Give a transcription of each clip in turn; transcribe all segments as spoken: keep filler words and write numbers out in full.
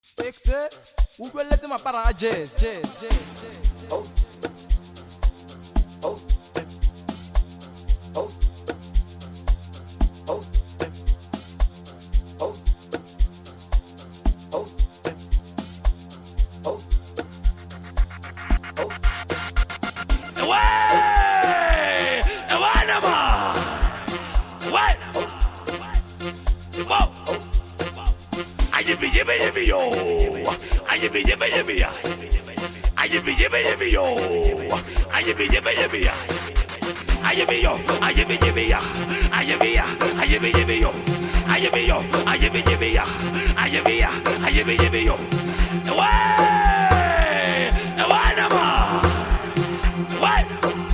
Exe, ukweletse mapara a jazz, jazz, jazz, jazz. Oh. Oh. Oh. Oh. Oh. Oh. Oh. Oh. Away! Away, Nama! Away! Whoa! I yippee yippee yippee yo! I yippee yippee yippee ya! I yippee yippee yippee yo! I yippee yippee yippee ya! I yippee yo! I yippee yippee ya! I yippee ya! I yippee yippee yo! I yippee yo! I yippee yippee ya! I yippee ya! I yippee yippee yo! Away! Away, Nama! Away!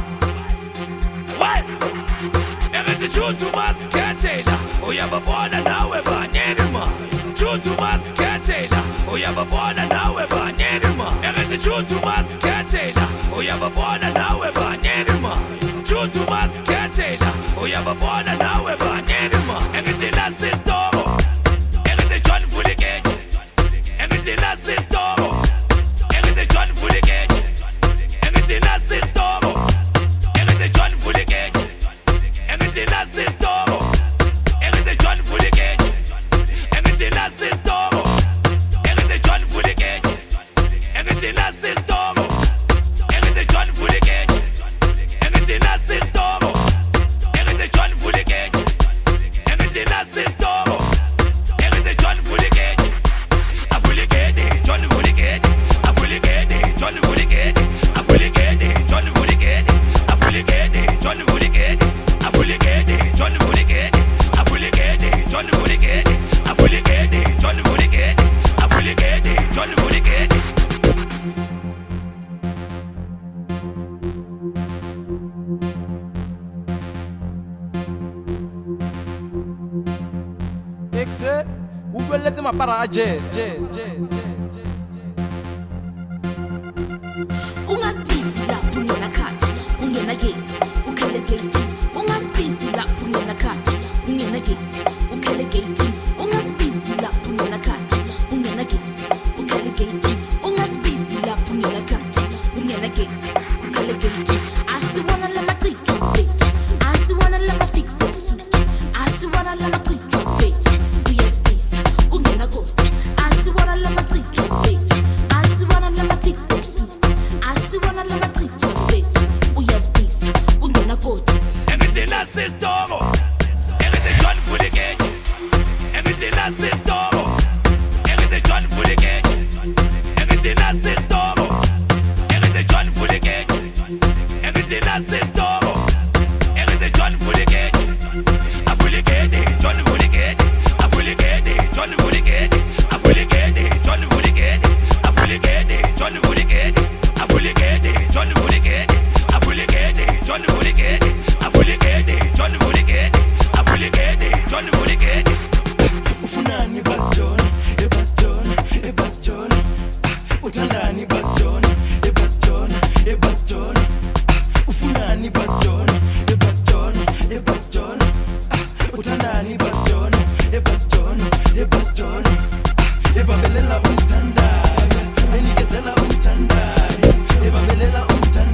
Away! Everything to masketela, oh yeah, but born and now we're banana. Choose to masketela, oh yeah, but born and now we're banana. Everything choose to masketela, oh yeah, but born and now we're banana. Choose to masketela, oh yeah, but born and now we're banana. Everything that's it, dog. Everything John for the gate. Everything that's it, dog. Everything John for the gate. Everything that's it, dog. Everything John for the gate. Everything that's it, dog. Everything John for the gate. Everything that's it, dog. Everything John for the gate. Everything that's it, dog. Everything John for the gate. Everything that's it, dog. Everything John for the gate. Everything that's it, dog. Everything John for the gate. I fully get it, John for the gate. I fully get it, John for the gate. I fully get it, John for the gate. I fully get it, John for the gate. I fully get it, John for the gate. I fully get it, John for the gate. I fully get it, John for the gate. I fully get it, John for the gate. Exe, ukweletse mapara a jazz, jazz, jazz, jazz, jazz. Ungaspisi lapho ungena khathi ungena gesi ukhele gate ungaspisi lapho ungena khathi ungena gesi ukhele gate ungaspisi lapho ungena khathi ungena gesi ukhele gate ungaspisi lapho ungena khathi ungena gesi ukhele gate asiwana lama qiqo fethu asiwana lama fix up suit asiwana lama qiqo fethu uyaspisa ungena goti asiwana lama qiqo fethu asiwana lama fix up suit asiwana lama qiqo fethu uyaspisa ungena goti Everything that's it, dog. Everything John for the gate. Everything that's it, dog. Everything John for the gate. Everything that's it, dog. Everything John for the gate. Everything that's it, dog. Everything John for the gate. I fully get it, John for the gate. I fully get it, John for the gate. I fully get it, John for the gate. I fully get it, John for the gate. I fully get it, John for the gate. I fully get it, John for the gate. I fully get it, John for the gate. I fully get it, John for the gate. Ufunani bas John, e bas John, e bas John. Uthandani bas John, e bas John, e bas John. Ufunani bas John, e bas John, e bas John. Uthandani bas John, e bas John, e bas John. Ebabelela umthandayo, enikezela umthandayo, ebabelela umthandayo.